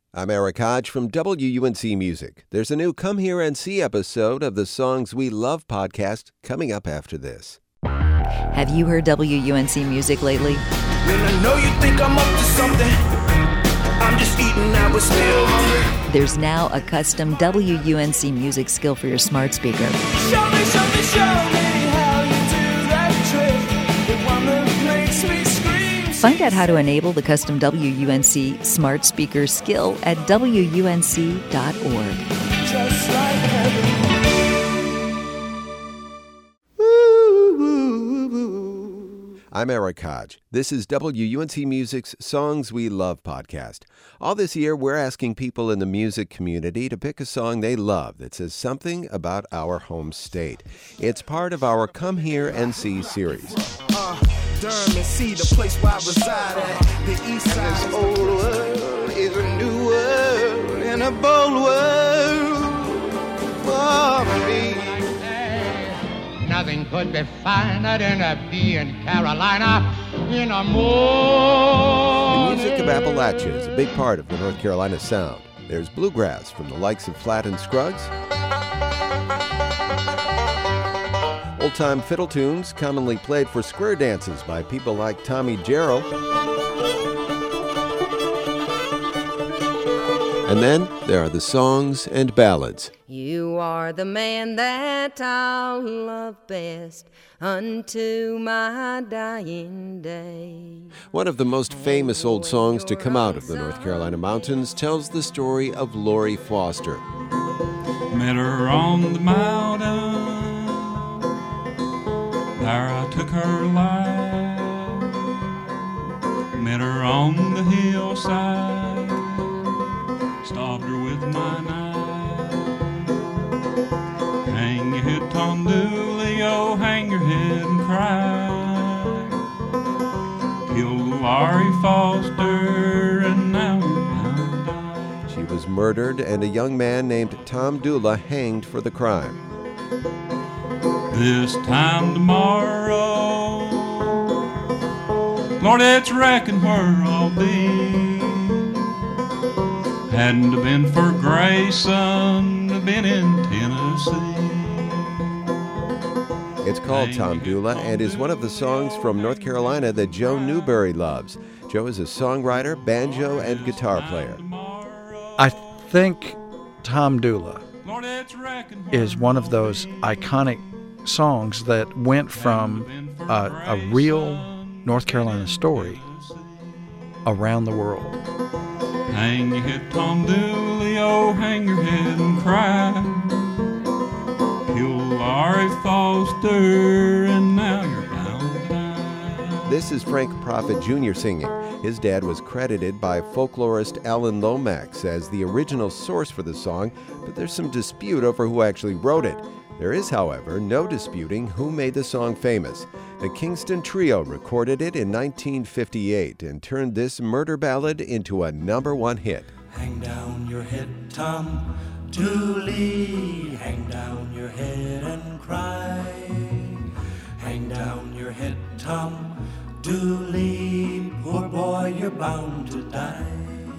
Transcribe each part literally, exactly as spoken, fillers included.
I'm Eric Hodge from W U N C Music. There's a new Come Here and See episode of the Songs We Love podcast coming up after this. Have you heard W U N C Music lately? When I know you think I'm up to something, I'm just eating, I was still hungry. There's now a custom W U N C Music skill for your smart speaker. Show me, show me, show me how you do that trick. The one that makes me scream. Find out how to enable the custom W U N C smart speaker skill at W U N C dot org. Just like heaven. I'm Eric Hodge. This is W U N C Music's Songs We Love podcast. All this year, we're asking people in the music community to pick a song they love that says something about our home state. It's part of our Come Here and See series. Uh, Durham and see the place where I reside at, the east side. And this old world is a new world and a bold world for me. Nothing could be finer than a bee in Carolina in a morning. The music of Appalachia is a big part of the North Carolina sound. There's bluegrass from the likes of Flatt and Scruggs, old-time fiddle tunes commonly played for square dances by people like Tommy Jarrell, and then there are the songs and ballads. You are the man that I'll love best unto my dying day. One of the most famous old songs to come out of the North Carolina mountains tells the story of Lori Foster. Met her on the mountain, there I took her life. Met her on the hillside, stopped her with my knife. Hang your head, Tom Dooley, oh, hang your head and cry. Killed Laurie Foster, and now you're bound to die. She was murdered, and a young man named Tom Dula hanged for the crime. This time tomorrow, Lord, it's reckon where I'll be. Hadn't it been for Grayson, I'd been in Tennessee. It's called Tom Dula and is one of the songs from North Carolina that Joe Newberry loves. Joe is a songwriter, banjo, and guitar player. I think Tom Dula is one of those iconic songs that went from a, a real North Carolina story around the world. Hang your head, Tom Dooley, oh, hang your head and cry. Kill Laurie Foster, and now you're bound to die. This is Frank Prophet Junior singing. His dad was credited by folklorist Alan Lomax as the original source for the song, but there's some dispute over who actually wrote it. There is, however, no disputing who made the song famous. The Kingston Trio recorded it in nineteen fifty-eight and turned this murder ballad into a number one hit. Hang down your head, Tom Dooley. Hang down your head and cry. Hang down your head, Tom Dooley. Poor boy, you're bound to die.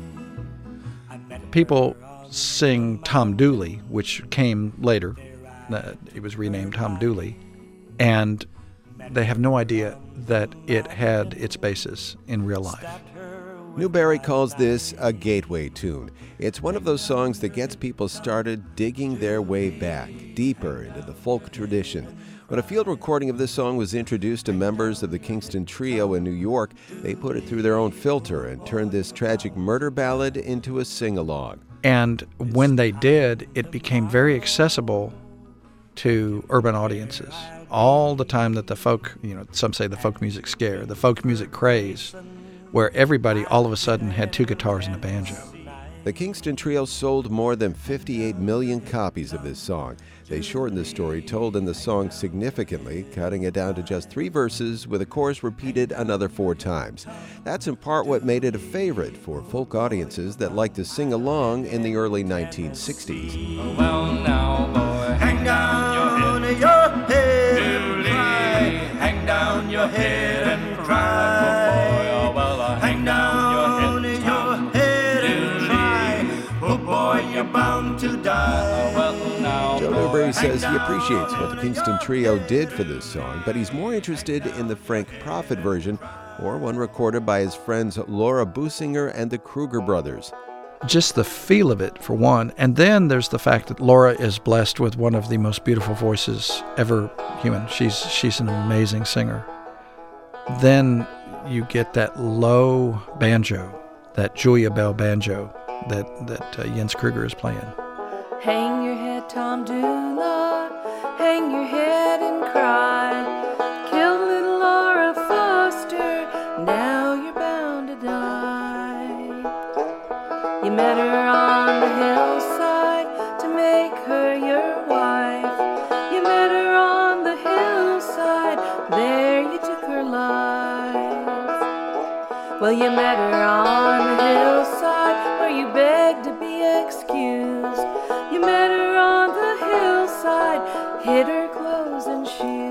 People sing Tom Dooley, which came later. It was renamed Tom Dooley, and they have no idea that it had its basis in real life. Newberry calls this a gateway tune. It's one of those songs that gets people started digging their way back, deeper into the folk tradition. When a field recording of this song was introduced to members of the Kingston Trio in New York, they put it through their own filter and turned this tragic murder ballad into a sing-along. And when they did, it became very accessible to urban audiences. All the time that the folk, you know, some say the folk music scare, the folk music craze, where everybody all of a sudden had two guitars and a banjo. The Kingston Trio sold more than fifty-eight million copies of this song. They shortened the story told in the song significantly, cutting it down to just three verses with a chorus repeated another four times. That's in part what made it a favorite for folk audiences that liked to sing along in the early nineteen sixties. Well, now, boy, hang down your head and cry. Hang down your head and cry. Hang down your head and cry. boy, you're bound to die. Well, now, Joe Newberry says he appreciates what the Kingston Trio did for this song, but he's more interested in the Frank Prophet version, or one recorded by his friends Laura Businger and the Kruger brothers. Just the feel of it, for one. And then there's the fact that Laura is blessed with one of the most beautiful voices ever human. She's she's an amazing singer. Then you get that low banjo, that Julia Bell banjo that, that uh, Jens Kruger is playing. Hang your head, Tom Dula, hang your head and cry. Killed little Laura Foster, now you're bound to die. You met her on the hillside to make her your wife. You met her on the hillside, there you took her life. Well, you met her on the hillside where you begged to be excused. You met her on the hillside, hid her clothes and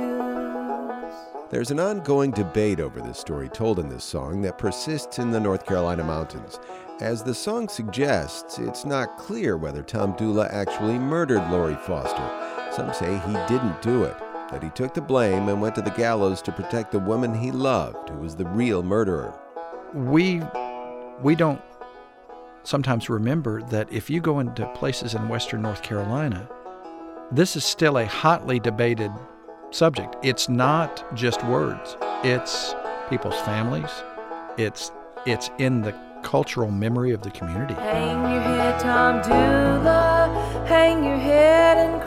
shoes. There's an ongoing debate over the story told in this song that persists in the North Carolina mountains. As the song suggests, it's not clear whether Tom Dula actually murdered Laurie Foster. Some say he didn't do it, that he took the blame and went to the gallows to protect the woman he loved, who was the real murderer. We we don't sometimes remember that if you go into places in western North Carolina, this is still a hotly debated subject. It's not just words. It's people's families. It's it's in the cultural memory of the community. Hang your head, Tom Dula, hang your head and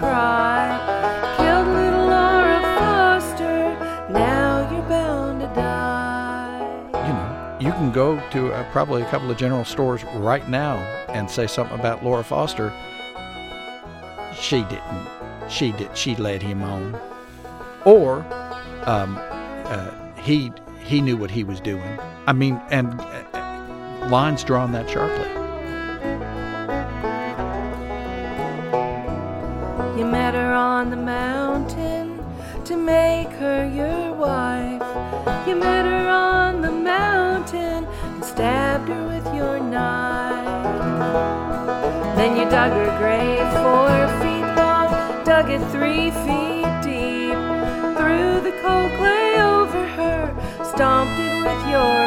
cry. Killed little Laura Foster, now you're bound to die. You know, you can go to uh, probably a couple of general stores right now and say something about Laura Foster. She didn't. She did. She led him on. Or um, uh, he he knew what he was doing. I mean, and uh, lines drawn that sharply. You met her on the mountain to make her your wife. You met her on the mountain and stabbed her with your knife. Then you dug her grave four feet long, dug it three feet deep, threw the cold clay over her, stomped it with your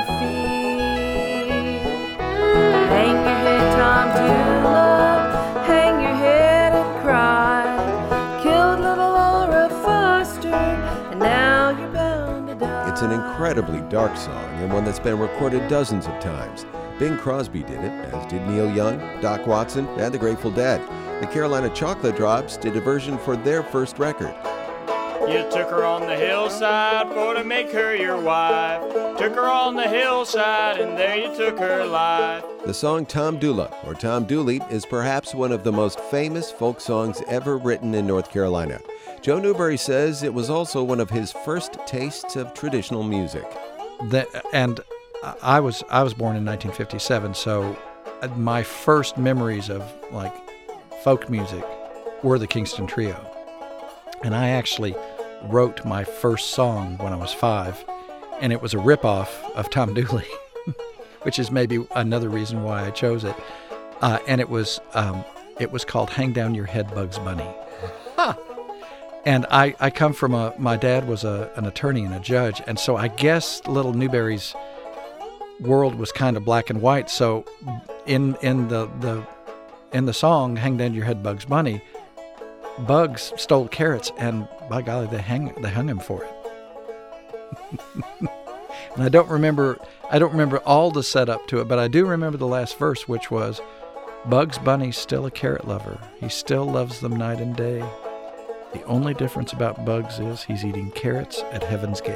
feet. Hang your head, Tom Dula, hang your head and cry. Killed little Laura Foster, and now you're bound to die. It's an incredibly dark song and one that's been recorded dozens of times. Bing Crosby did it, as did Neil Young, Doc Watson, and the Grateful Dead. The Carolina Chocolate Drops did a version for their first record. You took her on the hillside for to make her your wife. Took her on the hillside and there you took her life. The song Tom Dula, or Tom Dooley, is perhaps one of the most famous folk songs ever written in North Carolina. Joe Newberry says it was also one of his first tastes of traditional music. That, and I was I was born in nineteen fifty-seven, so my first memories of like folk music were the Kingston Trio. And I actually wrote my first song when I was five, and it was a ripoff of Tom Dooley, which is maybe another reason why I chose it. Uh, and it was um, it was called "Hang Down Your Head, Bugs Bunny." Huh. And I, I come from a my dad was a an attorney and a judge, and so I guess little Newberry's world was kind of black and white. So in in the the in the song "Hang Down Your Head, Bugs Bunny," bugs stole carrots, and by golly, they hang they hung him for it. And I don't remember I don't remember all the setup to it, but I do remember the last verse, which was, "Bugs Bunny's still a carrot lover. He still loves them night and day. The only difference about Bugs is he's eating carrots at Heaven's Gate."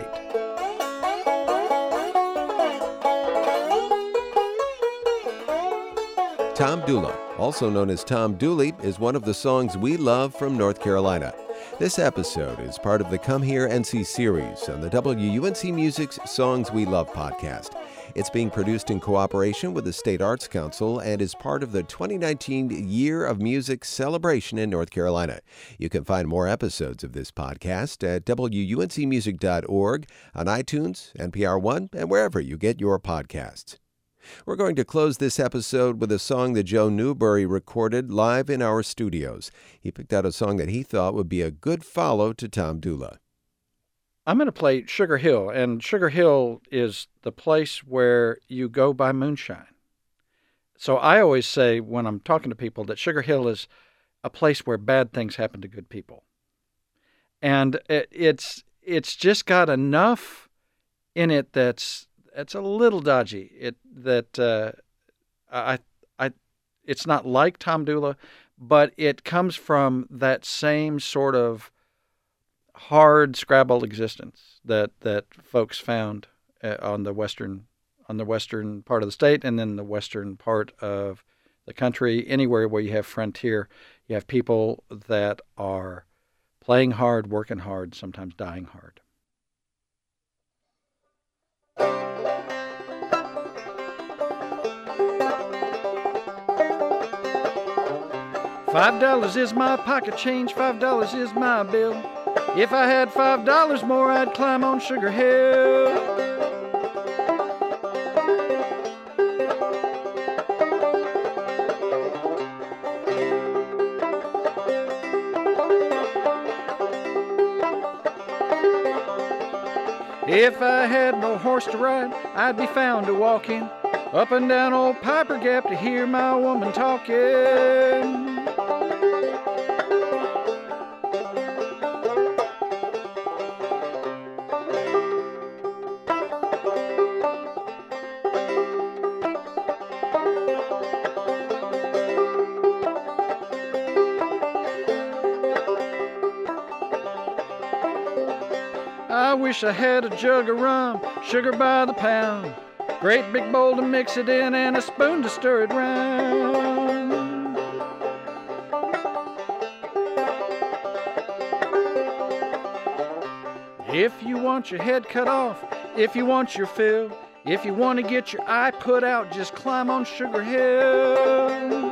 Tom Dula, also known as Tom Dooley, is one of the songs we love from North Carolina. This episode is part of the Come Here N C series on the W U N C Music's Songs We Love podcast. It's being produced in cooperation with the State Arts Council and is part of the twenty nineteen Year of Music celebration in North Carolina. You can find more episodes of this podcast at W U N C music dot org, on iTunes, N P R One, and wherever you get your podcasts. We're going to close this episode with a song that Joe Newberry recorded live in our studios. He picked out a song that he thought would be a good follow to Tom Dula. I'm going to play Sugar Hill, and Sugar Hill is the place where you go buy moonshine. So I always say when I'm talking to people that Sugar Hill is a place where bad things happen to good people. And it, it's it's just got enough in it that's it's a little dodgy. It that uh, I I it's not like Tom Dula, but it comes from that same sort of hard scrabble existence that that folks found uh, on the western on the western part of the state, and then the western part of the country. Anywhere where you have frontier, you have people that are playing hard, working hard, sometimes dying hard. Five dollars is my pocket change, five dollars is my bill. If I had five dollars more, I'd climb on Sugar Hill. If I had no horse to ride, I'd be found a walking up and down old Piper Gap to hear my woman talking. I wish I had a jug of rum, sugar by the pound, great big bowl to mix it in and a spoon to stir it round. If you want your head cut off, if you want your fill, if you want to get your eye put out, just climb on Sugar Hill.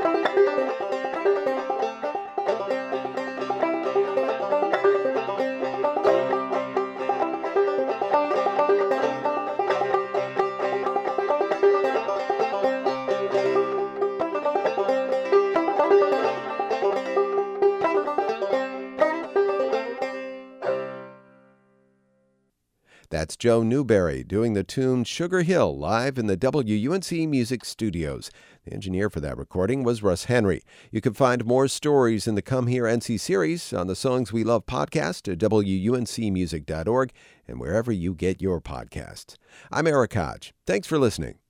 That's Joe Newberry doing the tune Sugar Hill live in the W U N C Music Studios. The engineer for that recording was Russ Henry. You can find more stories in the Come Here N C series on the Songs We Love podcast at W U N C music dot org and wherever you get your podcasts. I'm Eric Hodge. Thanks for listening.